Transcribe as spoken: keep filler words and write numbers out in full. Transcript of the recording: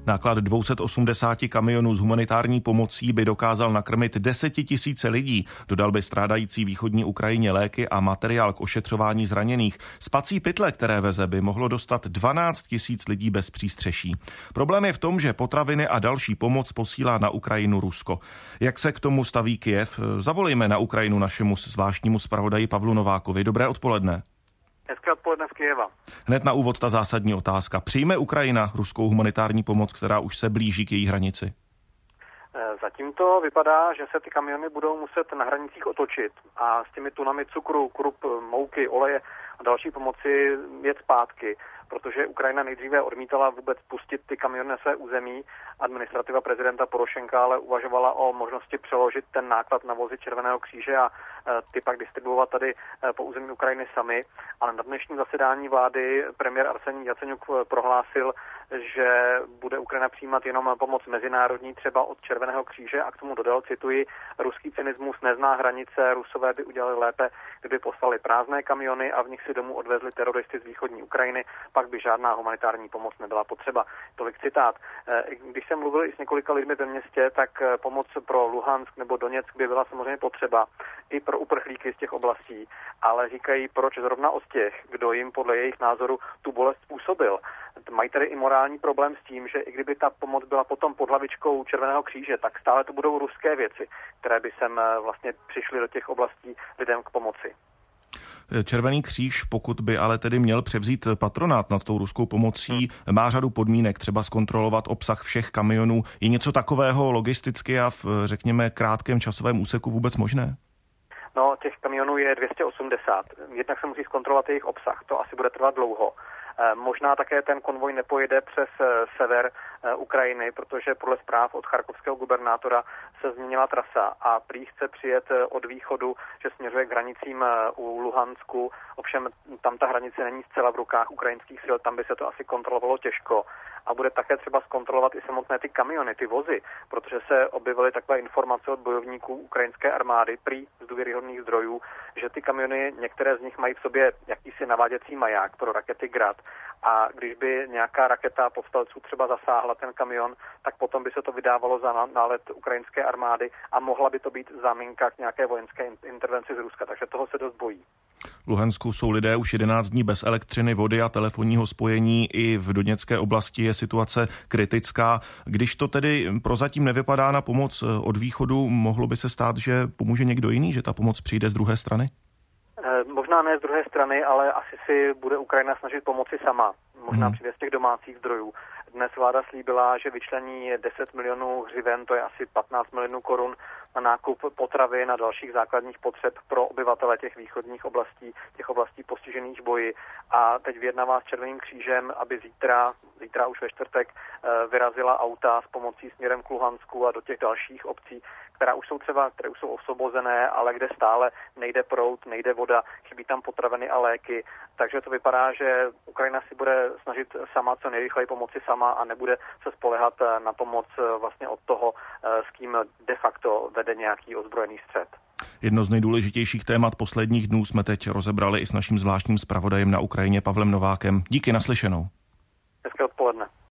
Náklad dvě stě osmdesát kamionů s humanitární pomocí by dokázal nakrmit desetitisíce lidí. Dodal by strádající východní Ukrajině léky a materiál k ošetřování zraněných. Spací pytle, které veze, by mohlo dostat dvanáct tisíc lidí bez přístřeší. Problém je v tom, že potraviny a další pomoc posílá na Ukrajinu Rusko. Jak se k tomu staví Kyjev? Zavolejme na Ukrajinu našemu zvláštnímu zpravodaji Pavlu Novákovi. Dobré odpoledne. Hezké odpoledne z Kyjeva. Hned na úvod ta zásadní otázka. Přijme Ukrajina ruskou humanitární pomoc, která už se blíží k její hranici? Zatím to vypadá, že se ty kamiony budou muset na hranicích otočit a s těmi tunami cukru, krup, mouky, oleje a další pomoci jet zpátky, protože Ukrajina nejdříve odmítala vůbec pustit ty kamiony na své území. Administrativa prezidenta Porošenka ale uvažovala o možnosti přeložit ten náklad na vozy Červeného kříže a ty pak distribuovat tady po území Ukrajiny sami. Ale na dnešním zasedání vlády premiér Arsenij Jaceňuk prohlásil, že bude Ukrajina přijímat jenom pomoc mezinárodní, třeba od Červeného kříže, a k tomu dodal, cituji, ruský cynismus nezná hranice, Rusové by udělali lépe, kdyby poslali prázdné kamiony a v nich si domů odvezli teroristy z východní Ukrajiny, pak by žádná humanitární pomoc nebyla potřeba. Tolik citát. Když jsem mluvil i s několika lidmi ve městě, tak pomoc pro Luhansk nebo Doněck by byla samozřejmě potřeba i pro uprchlíky z těch oblastí, ale říkají, proč zrovna od těch, kdo jim podle jejich názoru tu bolest způsobil. Mají tedy i morální problém s tím, že i kdyby ta pomoc byla potom pod hlavičkou Červeného kříže, tak stále to budou ruské věci, které by sem vlastně přišly do těch oblastí lidem k pomoci. Červený kříž, pokud by ale tedy měl převzít patronát nad tou ruskou pomocí, hmm. má řadu podmínek, třeba zkontrolovat obsah všech kamionů. Je něco takového logisticky a v, řekněme, krátkém časovém úseku vůbec možné? No, těch kamionů je dvě stě osmdesát. Jednak se musí zkontrolovat jejich obsah, to asi bude trvat dlouho. Možná také ten konvoj nepojede přes sever Ukrajiny, protože podle zpráv od charkovského gubernátora se změnila trasa a prý chce přijet od východu, že směřuje k hranicím u Luhansku. Ovšem tam ta hranice není zcela v rukách ukrajinských sil, tam by se to asi kontrolovalo těžko. A bude také třeba zkontrolovat i samotné ty kamiony, ty vozy, protože se objevily takové informace od bojovníků ukrajinské armády, prý z důvěryhodných zdrojů, že ty kamiony, některé z nich mají v sobě jakýsi naváděcí maják pro rakety Grad. A když by nějaká raketa povstalců třeba zasáhla ten kamion, tak potom by se to vydávalo za nálet ukrajinské armády a mohla by to být záminka k nějaké vojenské intervenci z Ruska. Takže toho se dost bojí. V Luhansku jsou lidé už jedenáct dní bez elektřiny, vody a telefonního spojení. I v Doněcké oblasti je situace kritická. Když to tedy prozatím nevypadá na pomoc od východu, mohlo by se stát, že pomůže někdo jiný, že ta pomoc přijde z druhé strany? Možná ne z druhé strany, ale asi si bude Ukrajina snažit pomoci sama. Možná přijde z těch domácích zdrojů. Dnes vláda slíbila, že vyčlení deset milionů hřiven, to je asi patnáct milionů korun, na nákup potravy, na dalších základních potřeb pro obyvatele těch východních oblastí, těch oblastí postižených boji. A teď vyjednává s Červeným křížem, aby zítra, zítra už ve čtvrtek, vyrazila auta s pomocí směrem k Luhansku a do těch dalších obcí, která už jsou třeba, které už jsou osvobozené, ale kde stále nejde proud, nejde voda, chybí tam potraviny a léky. Takže to vypadá, že Ukrajina si bude snažit sama co nejrychleji pomoci sama a nebude se spoléhat na pomoc vlastně od toho, s kým de facto vede nějaký ozbrojený střet. Jedno z nejdůležitějších témat posledních dnů jsme teď rozebrali i s naším zvláštním zpravodajem na Ukrajině Pavlem Novákem. Díky, naslyšenou. Hezké odpoledne.